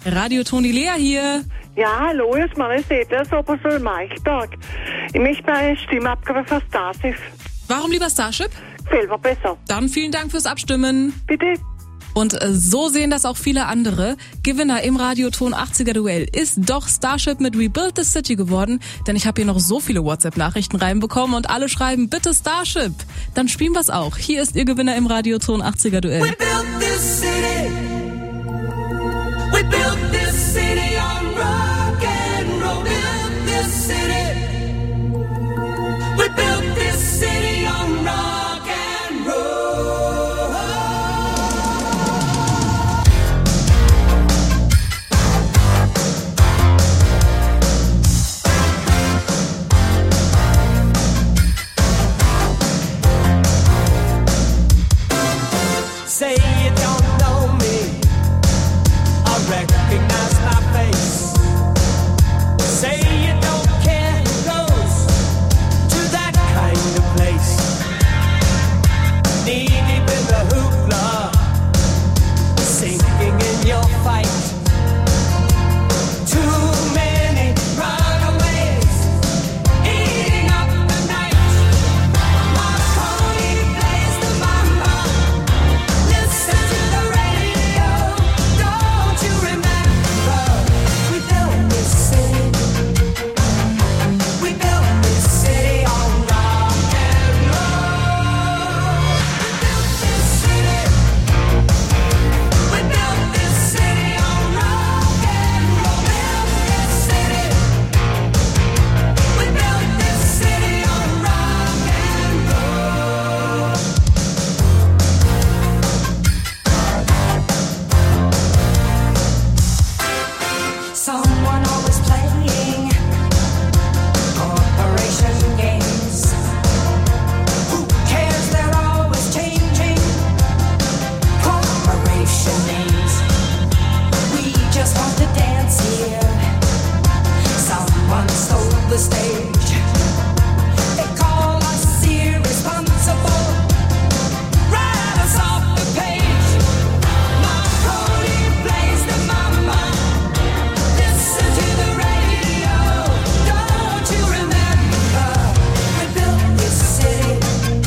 Radio Toni Lea hier. Ja, hallo, hier ist Marisette aus Obersol-Meichberg. Ich möchte meine Stimme abgeben für Starship. Warum lieber Starship? Gefällt mir besser. Dann vielen Dank fürs Abstimmen. Bitte. Und so sehen das auch viele andere. Gewinner im Radioton 80er Duell ist doch Starship mit Rebuild the City geworden. Denn ich habe hier noch so viele WhatsApp-Nachrichten reinbekommen und alle schreiben, bitte Starship. Dann spielen wir's auch. Hier ist Ihr Gewinner im Radioton 80er Duell. We built this city. We built this city on rock and roll. Built this city. We built this city on rock and roll. Say you don't know me, I recognize my face. Say you don't care who goes to that kind of place. Knee deep in the hoopla, sinking in your fight. Too many runaways, eating up the night. Marconi plays the mama. Listen to the radio, don't you remember? We built this city. We built this city on rock and roll. We built this city on rock and roll. Built this city. We built this city on rock and roll. Someone always playing corporation games. Who cares? They're always changing corporation names. We just want to dance here. Someone stole the stage. They call us irresponsible. Write us off the page. Marconi plays the mama. Listen to the radio, don't you remember? We built this city.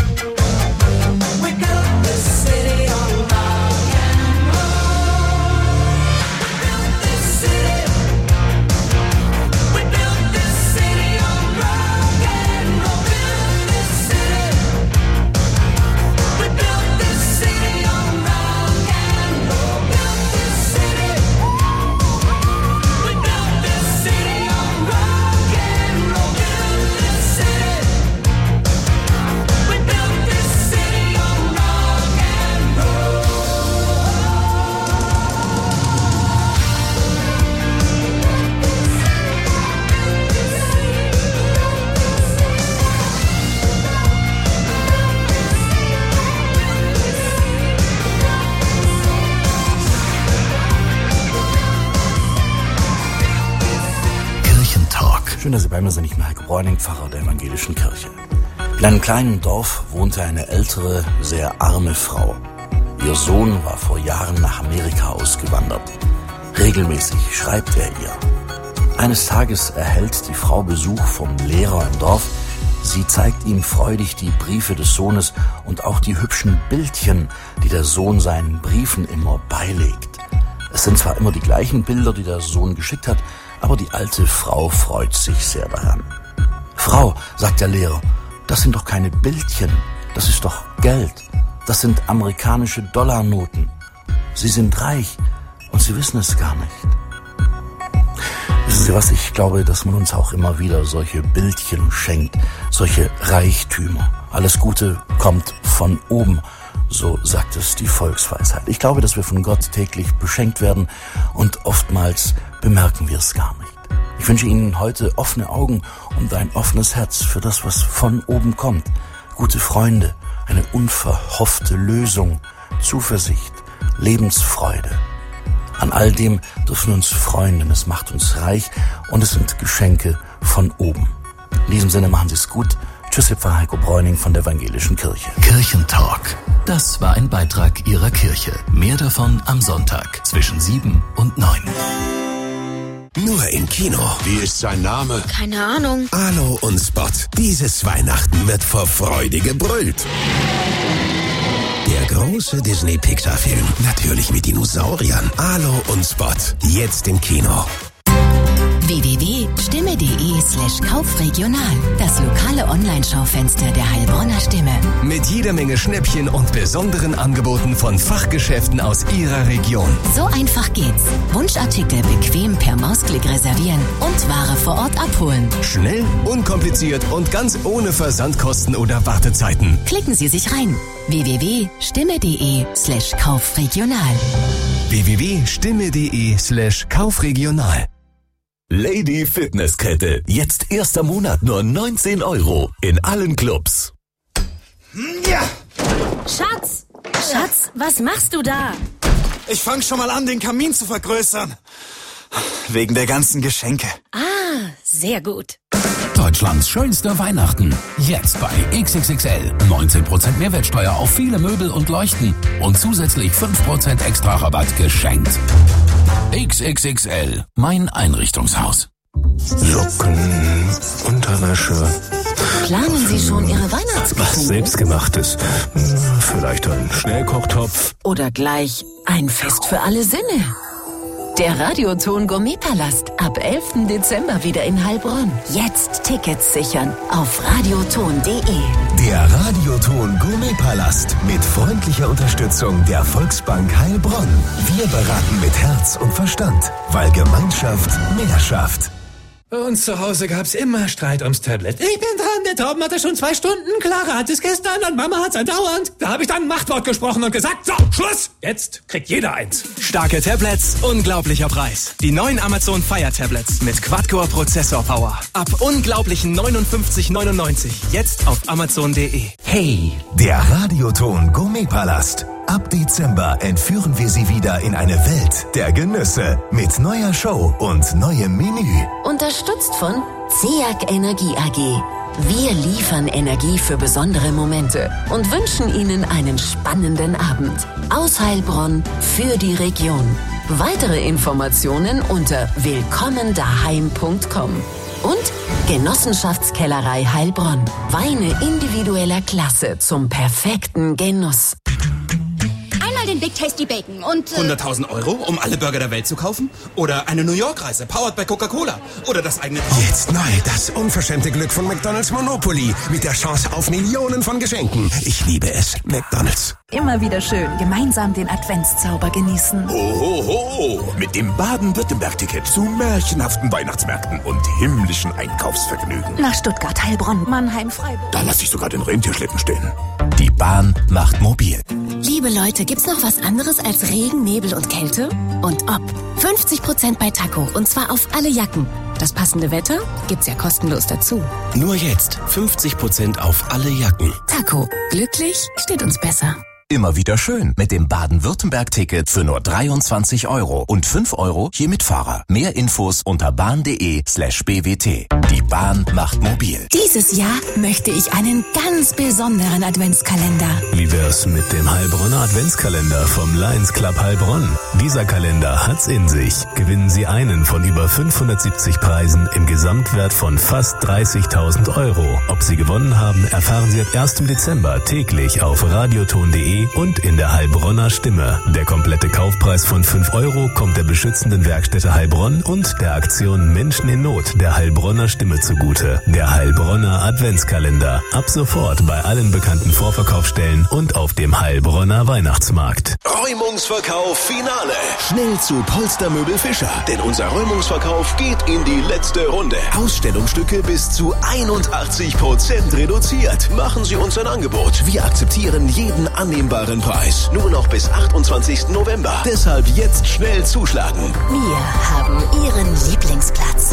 We built this city on rock and roll. We built this city. We built this city on rock and roll. Built this city. We built this city on rock and roll. Built this city. We built this city on rock and roll. Built this city. We built this city on rock and roll. Kirchentalk. Schön, dass Sie bei mir sind. Ich bin Heiko Bräuning, Pfarrer der Evangelischen Kirche. In einem kleinen Dorf wohnte eine ältere, sehr arme Frau. Ihr Sohn war vor Jahren nach Amerika ausgewandert. Regelmäßig schreibt er ihr. Eines Tages erhält die Frau Besuch vom Lehrer im Dorf. Sie zeigt ihm freudig die Briefe des Sohnes und auch die hübschen Bildchen, die der Sohn seinen Briefen immer beilegt. Es sind zwar immer die gleichen Bilder, die der Sohn geschickt hat, aber die alte Frau freut sich sehr daran. »Frau«, sagt der Lehrer, »das sind doch keine Bildchen, das ist doch Geld. Das sind amerikanische Dollarnoten. Sie sind reich und Sie wissen es gar nicht.« Wissen Sie was, ich glaube, dass man uns auch immer wieder solche Bildchen schenkt, solche Reichtümer. Alles Gute kommt von oben, so sagt es die Volksweisheit. Ich glaube, dass wir von Gott täglich beschenkt werden und oftmals bemerken wir es gar nicht. Ich wünsche Ihnen heute offene Augen und ein offenes Herz für das, was von oben kommt. Gute Freunde, eine unverhoffte Lösung, Zuversicht, Lebensfreude. An all dem dürfen wir uns freuen, denn es macht uns reich und es sind Geschenke von oben. In diesem Sinne machen Sie es gut. Tschüss, Ihr Pfarrer Heiko Bräuning von der Evangelischen Kirche. Kirchentalk. Das war ein Beitrag Ihrer Kirche. Mehr davon am Sonntag zwischen 7 und 9. nur im Kino. Wie ist sein Name? Keine Ahnung. Alo und Spot. Dieses Weihnachten wird vor Freude gebrüllt. Der große Disney-Pixar-Film. Natürlich mit Dinosauriern. Alo und Spot. Jetzt im Kino. www.stimme.de/kaufregional. Das lokale Online-Schaufenster der Heilbronner Stimme. Mit jeder Menge Schnäppchen und besonderen Angeboten von Fachgeschäften aus Ihrer Region. So einfach geht's. Wunschartikel bequem per Mausklick reservieren und Ware vor Ort abholen. Schnell, unkompliziert und ganz ohne Versandkosten oder Wartezeiten. Klicken Sie sich rein. www.stimme.de/kaufregional. www.stimme.de/kaufregional. Lady Fitnesskette. Jetzt erster Monat nur 19 € in allen Clubs. Ja! Schatz, was machst du da? Ich fange schon mal an, den Kamin zu vergrößern. Wegen der ganzen Geschenke. Ah, sehr gut. Deutschlands schönste Weihnachten. Jetzt bei XXXL. 19% Mehrwertsteuer auf viele Möbel und Leuchten. Und zusätzlich 5% extra Rabatt geschenkt. XXXL. Mein Einrichtungshaus. Socken, Unterwäsche. Planen Sie schon Ihre Weihnachtsgeschenke? Was Selbstgemachtes. Vielleicht ein Schnellkochtopf. Oder gleich ein Fest für alle Sinne. Der Radioton Gourmetpalast. Ab 11. Dezember wieder in Heilbronn. Jetzt Tickets sichern auf radioton.de. Der Radioton Gourmetpalast mit freundlicher Unterstützung der Volksbank Heilbronn. Wir beraten mit Herz und Verstand, weil Gemeinschaft mehr schafft. Bei uns zu Hause gab's immer Streit ums Tablet. Ich bin dran, der Torben hatte schon 2 Stunden, Clara hat es gestern und Mama hat's andauernd. Da habe ich dann ein Machtwort gesprochen und gesagt, so, Schluss! Jetzt kriegt jeder eins. Starke Tablets, unglaublicher Preis. Die neuen Amazon Fire Tablets mit Quad-Core Prozessor Power. Ab unglaublichen 59,99. Jetzt auf amazon.de. Hey, der Radioton Gourmetpalast. Ab Dezember entführen wir Sie wieder in eine Welt der Genüsse mit neuer Show und neuem Menü. Unterstützt von ZEAG Energie AG. Wir liefern Energie für besondere Momente und wünschen Ihnen einen spannenden Abend. Aus Heilbronn für die Region. Weitere Informationen unter willkommendaheim.com. Und Genossenschaftskellerei Heilbronn. Weine individueller Klasse zum perfekten Genuss. Den Big Tasty Bacon und... 100.000 €, um alle Burger der Welt zu kaufen? Oder eine New York-Reise, powered by Coca-Cola? Oder das eigene... Jetzt neu, das unverschämte Glück von McDonald's Monopoly. Mit der Chance auf Millionen von Geschenken. Ich liebe es. McDonald's. Immer wieder schön, gemeinsam den Adventszauber genießen. Ho, mit dem Baden-Württemberg-Ticket zu märchenhaften Weihnachtsmärkten und himmlischen Einkaufsvergnügen. Nach Stuttgart, Heilbronn, Mannheim, Freiburg. Da lasse ich sogar den Rentierschlitten stehen. Die Bahn macht mobil. Liebe Leute, gibt's noch was anderes als Regen, Nebel und Kälte? Und ob. 50% bei Taco und zwar auf alle Jacken. Das passende Wetter gibt's ja kostenlos dazu. Nur jetzt 50% auf alle Jacken. Taco. Glücklich steht uns besser. Immer wieder schön mit dem Baden-Württemberg-Ticket für nur 23 € und 5 € je Mitfahrer. Mehr Infos unter bahn.de/bwt. Die Bahn macht mobil. Dieses Jahr möchte ich einen ganz besonderen Adventskalender. Wie wär's mit dem Heilbronner Adventskalender vom Lions Club Heilbronn? Dieser Kalender hat's in sich. Gewinnen Sie einen von über 570 Preisen im Gesamtwert von fast 30.000 €. Ob Sie gewonnen haben, erfahren Sie ab 1. Dezember täglich auf radioton.de und in der Heilbronner Stimme. Der komplette Kaufpreis von 5 € kommt der beschützenden Werkstätte Heilbronn und der Aktion Menschen in Not der Heilbronner Stimme zugute. Der Heilbronner Adventskalender. Ab sofort bei allen bekannten Vorverkaufsstellen und auf dem Heilbronner Weihnachtsmarkt. Räumungsverkauf Finale. Schnell zu Polstermöbel Fischer, denn unser Räumungsverkauf geht in die letzte Runde. Ausstellungsstücke bis zu 81% reduziert. Machen Sie uns ein Angebot. Wir akzeptieren jeden annehmbaren Preis. Nur noch bis 28. November. Deshalb jetzt schnell zuschlagen. Wir haben Ihren Lieblingsplatz.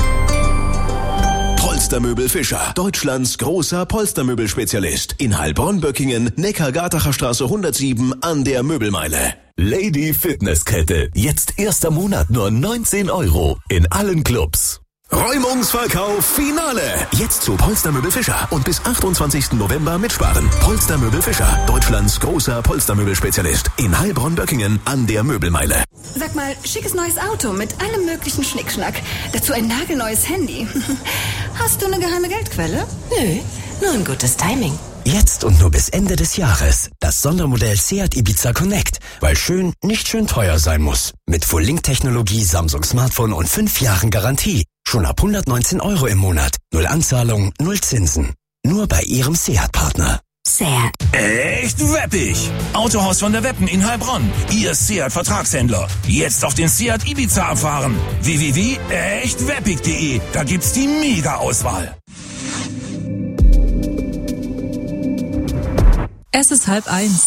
Polstermöbel Fischer, Deutschlands großer Polstermöbelspezialist. In Heilbronn-Böckingen, Neckar-Gartacher Straße 107 an der Möbelmeile. Lady Fitnesskette. Jetzt erster Monat nur 19 € in allen Clubs. Räumungsverkauf Finale. Jetzt zu Polstermöbel Fischer und bis 28. November mitsparen. Polstermöbel Fischer, Deutschlands großer Polstermöbelspezialist. In Heilbronn-Böckingen an der Möbelmeile. Sag mal, schickes neues Auto mit allem möglichen Schnickschnack. Dazu ein nagelneues Handy. Hast du eine geheime Geldquelle? Nö, nur ein gutes Timing. Jetzt und nur bis Ende des Jahres das Sondermodell Seat Ibiza Connect, weil schön nicht schön teuer sein muss. Mit Full-Link-Technologie, Samsung Smartphone und 5 Jahren Garantie. Schon ab 119 € im Monat. 0 Anzahlung, 0 Zinsen. Nur bei Ihrem Seat-Partner. Seat. Echt weppig! Autohaus von der Weppen in Heilbronn. Ihr Seat-Vertragshändler. Jetzt auf den Seat Ibiza abfahren. www.echtweppig.de. Da gibt's die Mega-Auswahl. Es ist 12:30.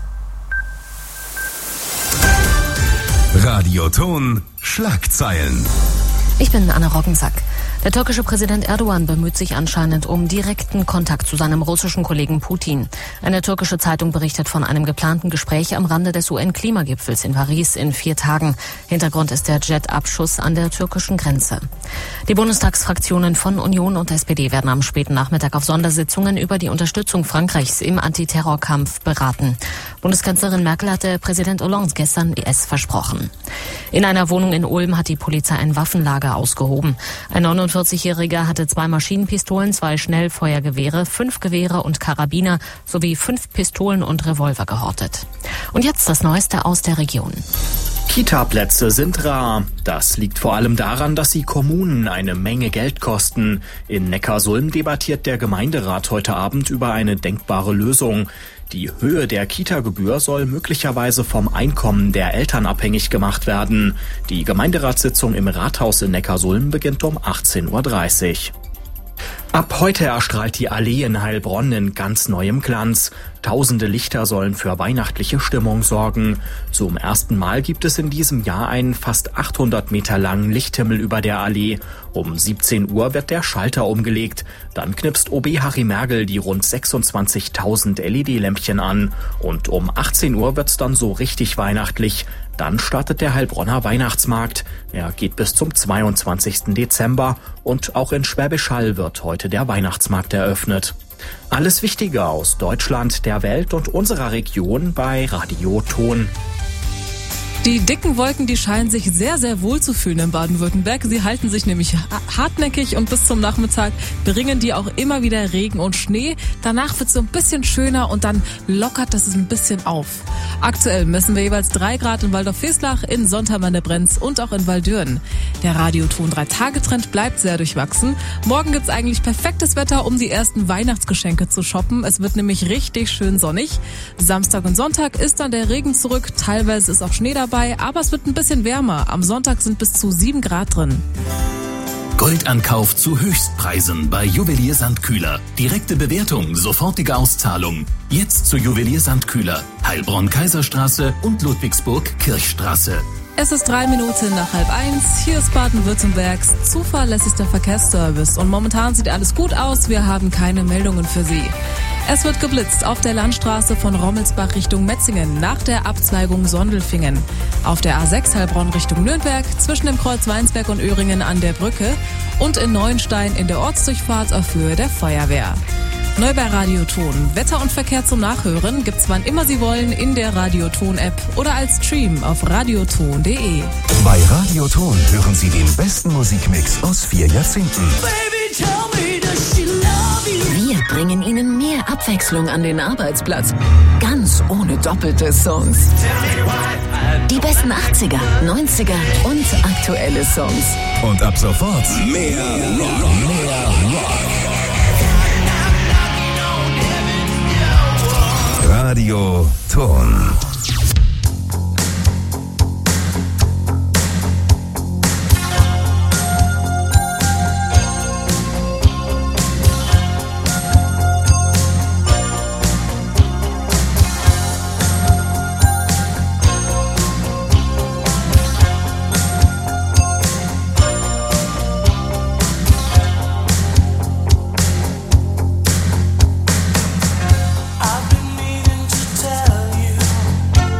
Radioton Schlagzeilen. Ich bin Anna Roggensack. Der türkische Präsident Erdogan bemüht sich anscheinend um direkten Kontakt zu seinem russischen Kollegen Putin. Eine türkische Zeitung berichtet von einem geplanten Gespräch am Rande des UN-Klimagipfels in Paris in 4 Tagen. Hintergrund ist der Jetabschuss an der türkischen Grenze. Die Bundestagsfraktionen von Union und SPD werden am späten Nachmittag auf Sondersitzungen über die Unterstützung Frankreichs im Antiterrorkampf beraten. Bundeskanzlerin Merkel hatte Präsident Hollande gestern es versprochen. In einer Wohnung in Ulm hat die Polizei ein Waffenlager ausgehoben. Ein 49-Jähriger hatte 2 Maschinenpistolen, 2 Schnellfeuergewehre, 5 Gewehre und Karabiner sowie 5 Pistolen und Revolver gehortet. Und jetzt das Neueste aus der Region. Kita-Plätze sind rar. Das liegt vor allem daran, dass sie Kommunen eine Menge Geld kosten. In Neckarsulm debattiert der Gemeinderat heute Abend über eine denkbare Lösung. Die Höhe der Kita-Gebühr soll möglicherweise vom Einkommen der Eltern abhängig gemacht werden. Die Gemeinderatssitzung im Rathaus in Neckarsulm beginnt um 18:30 Uhr. Ab heute erstrahlt die Allee in Heilbronn in ganz neuem Glanz. Tausende Lichter sollen für weihnachtliche Stimmung sorgen. Zum ersten Mal gibt es in diesem Jahr einen fast 800 Meter langen Lichthimmel über der Allee. Um 17 Uhr wird der Schalter umgelegt. Dann knipst OB Harry Mergel die rund 26.000 LED-Lämpchen an. Und um 18 Uhr wird's dann so richtig weihnachtlich. Dann startet der Heilbronner Weihnachtsmarkt. Er geht bis zum 22. Dezember und auch in Schwäbisch Hall wird heute der Weihnachtsmarkt eröffnet. Alles Wichtige aus Deutschland, der Welt und unserer Region bei Radioton. Die dicken Wolken, die scheinen sich sehr, sehr wohl zu fühlen in Baden-Württemberg. Sie halten sich nämlich hartnäckig und bis zum Nachmittag bringen die auch immer wieder Regen und Schnee. Danach wird es so ein bisschen schöner und dann lockert das ein bisschen auf. Aktuell messen wir jeweils 3 Grad in Waldorf-Feslach, in Sontheim an der Brenz und auch in Waldürn. Der Radioton 3-Tage-Trend bleibt sehr durchwachsen. Morgen gibt's eigentlich perfektes Wetter, um die ersten Weihnachtsgeschenke zu shoppen. Es wird nämlich richtig schön sonnig. Samstag und Sonntag ist dann der Regen zurück. Teilweise ist auch Schnee dabei. Aber es wird ein bisschen wärmer. Am Sonntag sind bis zu 7 Grad drin. Goldankauf zu Höchstpreisen bei Juwelier Sandkühler. Direkte Bewertung, sofortige Auszahlung. Jetzt zu Juwelier Sandkühler. Heilbronn-Kaiserstraße und Ludwigsburg-Kirchstraße. Es ist 3 Minuten nach 12:30. Hier ist Baden-Württembergs zuverlässigster Verkehrsservice. Und momentan sieht alles gut aus. Wir haben keine Meldungen für Sie. Es wird geblitzt auf der Landstraße von Rommelsbach Richtung Metzingen nach der Abzweigung Sondelfingen. Auf der A6 Heilbronn Richtung Nürnberg zwischen dem Kreuz Weinsberg und Öhringen an der Brücke und in Neuenstein in der Ortsdurchfahrt auf Höhe der Feuerwehr. Neu bei Radioton. Wetter und Verkehr zum Nachhören gibt's wann immer Sie wollen in der Radioton-App oder als Stream auf radioton.de. Bei Radioton hören Sie den besten Musikmix aus 4 Jahrzehnten. Wir bringen Ihnen mehr Abwechslung an den Arbeitsplatz. Ganz ohne doppelte Songs. Die besten 80er, 90er und aktuelle Songs. Und ab sofort mehr Rock. Mehr Rock. Radioton. I've been meaning to tell you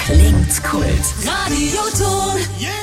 klingt Kult. Radioton. Yeah!